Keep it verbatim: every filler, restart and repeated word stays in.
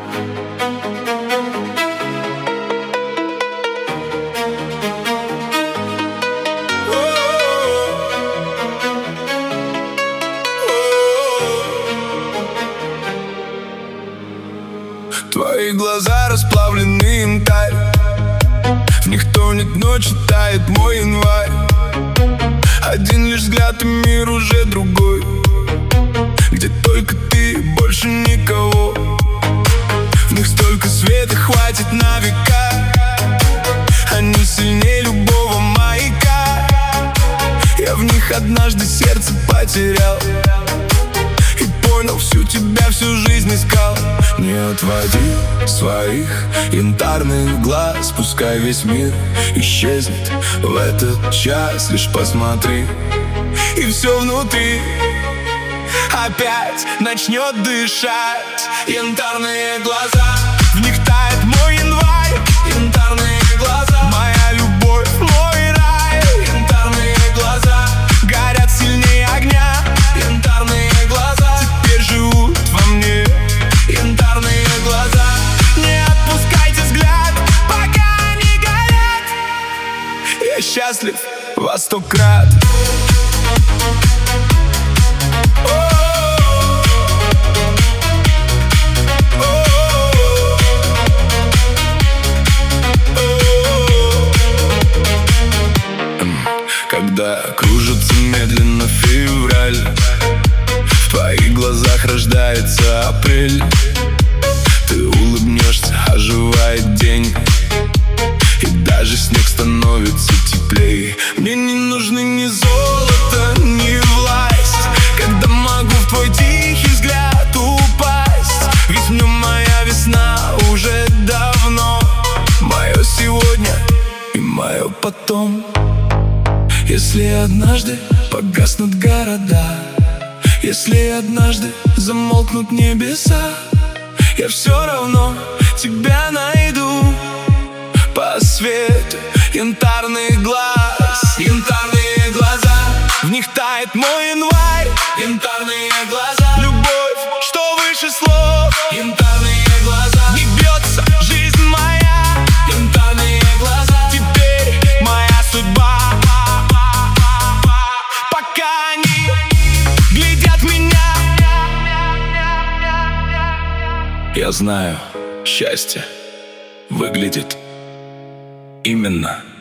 Твои глаза расплавлены янтарь, в них тонет ночь, тает мой январь. Один лишь взгляд и мир уже другой, где только ты, больше никого. В них столько света, хватит на века. Они сильнее любого маяка. Я в них однажды сердце потерял и понял, всю тебя всю жизнь искал. Не отводи своих янтарных глаз, пускай весь мир исчезнет в этот час. Лишь посмотри, и все внутри опять начнет дышать. Янтарные глаза, в них тает мой январь. Янтарные глаза, моя любовь, мой рай. Янтарные глаза горят сильнее огня. Янтарные глаза теперь живут во мне. Янтарные глаза, не отпускайте взгляд, пока они горят. Я счастлив во сто крат. Когда кружится медленно февраль, в твоих глазах рождается апрель. Ты улыбнешься, оживает день, и даже снег становится теплее. Мне не нужны ни золото, ни власть, когда могу в твой тихий взгляд упасть. Ведь в нем моя весна уже давно, мое сегодня и мое потом. Если однажды погаснут города, если однажды замолкнут небеса, я все равно тебя найду по свету янтарных глаз. Янтарные глаза, в них тает мой январь. Янтарные глаза, любовь, что выше слов. Янтарные глаза, не бьется жизнь моя. Янтарные глаза, теперь моя судьба. Пока они глядят меня, я знаю, счастье выглядит именно